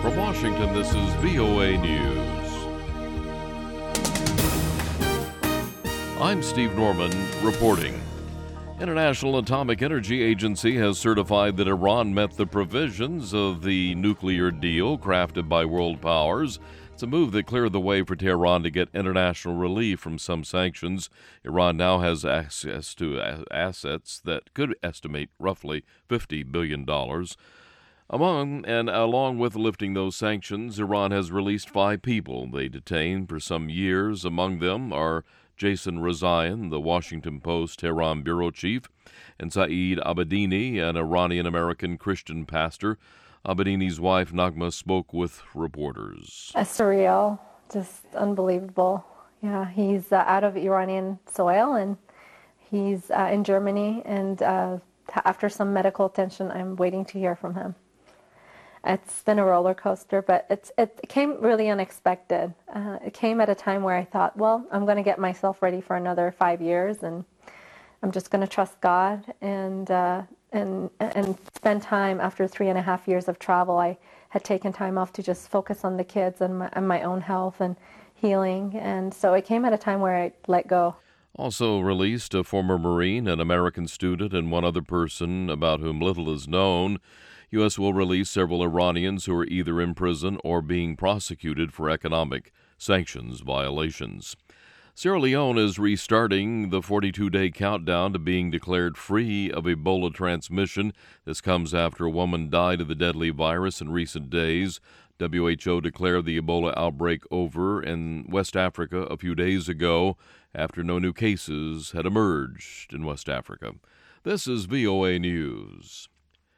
From Washington, this is VOA News. I'm Steve Norman reporting. International Atomic Energy Agency has certified that Iran met the provisions of the nuclear deal crafted by world powers. It's a move that cleared the way for Tehran to get international relief from some sanctions. Iran now has access to assets that could estimate roughly $50 billion. Along with lifting those sanctions, Iran has released 5 people they detained for some years. Among them are Jason Rezaian, the Washington Post Tehran bureau chief, and Saeed Abedini, an Iranian-American Christian pastor. Abedini's wife, Nagma, spoke with reporters. Surreal, just unbelievable. Yeah, he's out of Iranian soil, and he's in Germany, and after some medical attention, I'm waiting to hear from him. It's been a roller coaster, but it came really unexpected. It came at a time where I thought, well, I'm going to get myself ready for another 5 years, and I'm just going to trust God and spend time. After 3.5 years of travel, I had taken time off to just focus on the kids and my own health and healing, and so it came at a time where I let go. Also released a former Marine, an American student, and one other person about whom little is known. U.S. will release several Iranians who are either in prison or being prosecuted for economic sanctions violations. Sierra Leone is restarting the 42-day countdown to being declared free of Ebola transmission. This comes after a woman died of the deadly virus in recent days. WHO declared the Ebola outbreak over in West Africa a few days ago after no new cases had emerged in West Africa. This is VOA News.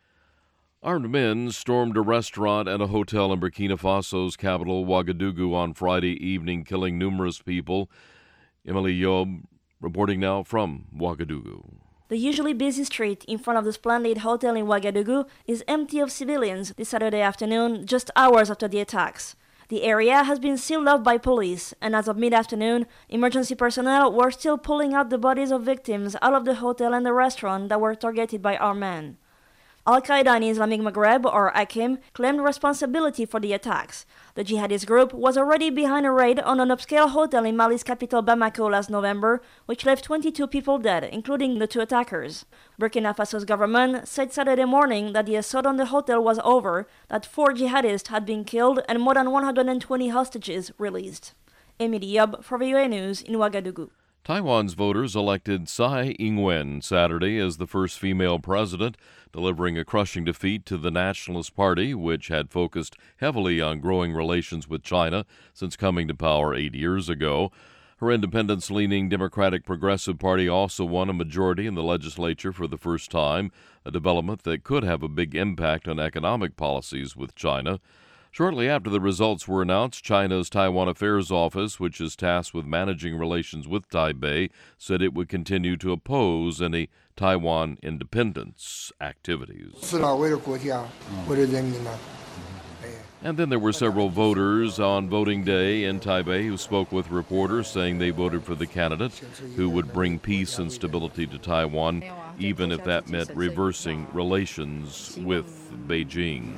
Armed men stormed a restaurant and a hotel in Burkina Faso's capital, Ouagadougou, on Friday evening, killing numerous people. Emily Yob reporting now from Ouagadougou. The usually busy street in front of the Splendid Hotel in Ouagadougou is empty of civilians this Saturday afternoon, just hours after the attacks. The area has been sealed off by police, and as of mid-afternoon, emergency personnel were still pulling out the bodies of victims out of the hotel and the restaurant that were targeted by armed men. Al-Qaeda in Islamic Maghreb, or AQIM, claimed responsibility for the attacks. The jihadist group was already behind a raid on an upscale hotel in Mali's capital Bamako last November, which left 22 people dead, including the 2 attackers. Burkina Faso's government said Saturday morning that the assault on the hotel was over, that 4 jihadists had been killed and more than 120 hostages released. Emily Yob for VOA News in Ouagadougou. Taiwan's voters elected Tsai Ing-wen Saturday as the first female president, delivering a crushing defeat to the Nationalist Party, which had focused heavily on growing relations with China since coming to power 8 years ago. Her independence-leaning Democratic Progressive Party also won a majority in the legislature for the first time, a development that could have a big impact on economic policies with China. Shortly after the results were announced, China's Taiwan Affairs Office, which is tasked with managing relations with Taipei, said it would continue to oppose any Taiwan independence activities. And then there were several voters on voting day in Taipei who spoke with reporters, saying they voted for the candidate who would bring peace and stability to Taiwan, even if that meant reversing relations with Beijing.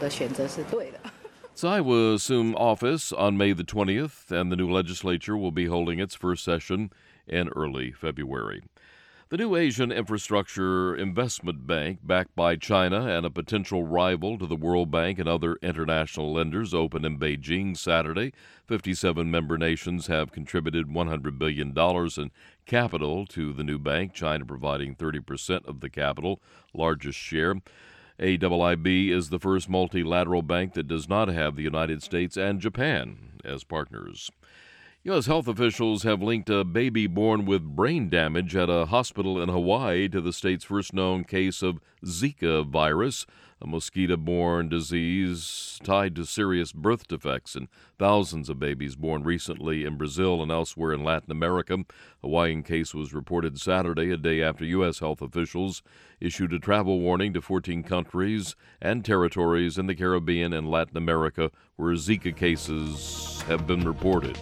Tsai will assume office on May the 20th, and the new legislature will be holding its first session in early February. The new Asian Infrastructure Investment Bank, backed by China and a potential rival to the World Bank and other international lenders, opened in Beijing Saturday. 57 member nations have contributed $100 billion in capital to the new bank, China providing 30% of the capital, largest share. AIIB is the first multilateral bank that does not have the United States and Japan as partners. U.S. health officials have linked a baby born with brain damage at a hospital in Hawaii to the state's first known case of Zika virus, a mosquito-borne disease tied to serious birth defects in thousands of babies born recently in Brazil and elsewhere in Latin America. A Hawaiian case was reported Saturday, a day after U.S. health officials issued a travel warning to 14 countries and territories in the Caribbean and Latin America where Zika cases have been reported.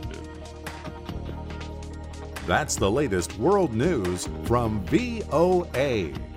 That's the latest world news from VOA.